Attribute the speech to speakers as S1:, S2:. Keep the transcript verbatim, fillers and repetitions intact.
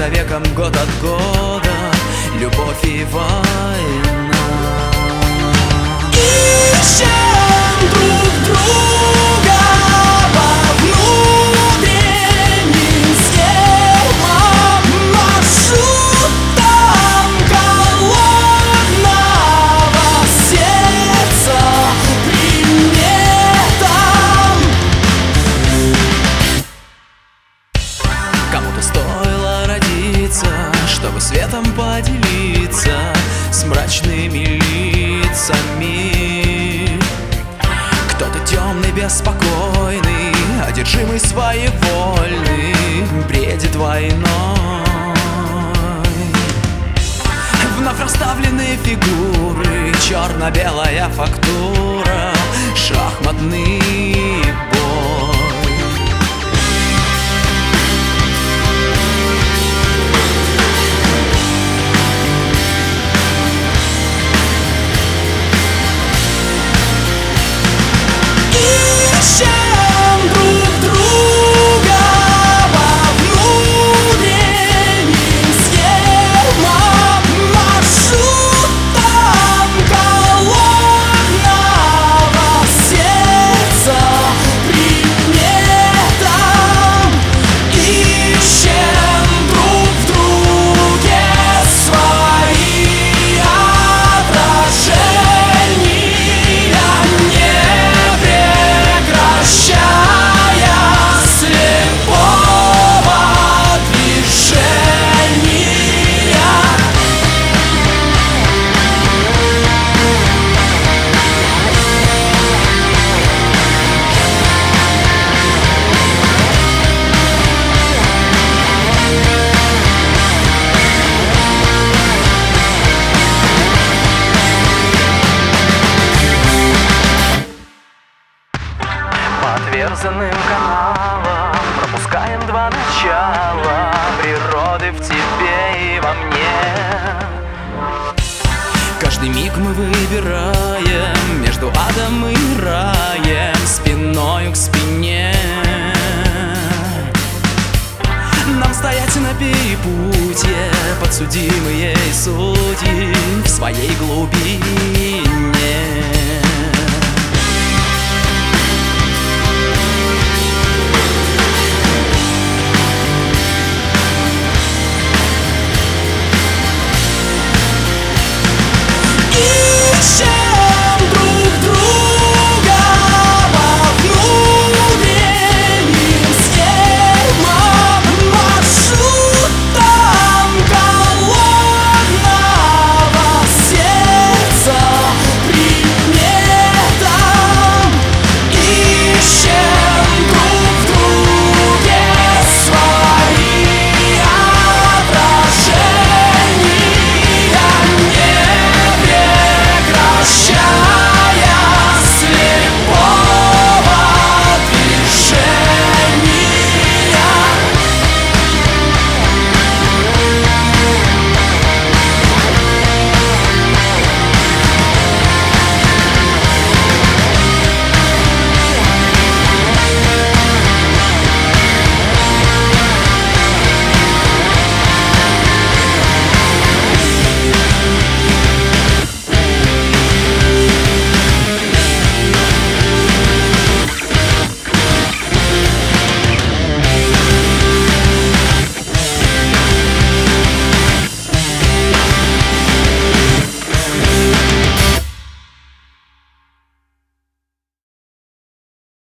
S1: за веком, год от года, любовь и война.
S2: Ищем друг друга по внутренним схемам, маршрутам голодного сердца, приметам.
S1: Кому-то стоило родиться, чтобы светом поделиться с мрачными лицами. Кто-то темный, беспокойный, одержимый своевольный, бредит войной. Вновь расставленные фигуры, черно-белая фактура, шахматный бой.
S2: Ищем друг друга по внутренним схемам, маршрутам голодного сердца, приметам. Ищем друг в друге свои отражения, не прекращая слепого движения.
S1: По отверзанным каналам пропускаем два начала природы в тебе и во мне. Каждый миг мы выбираем между адом и раем, спиною к спине. Нам стоять на перепутье, подсудимые судьи в своей глубине.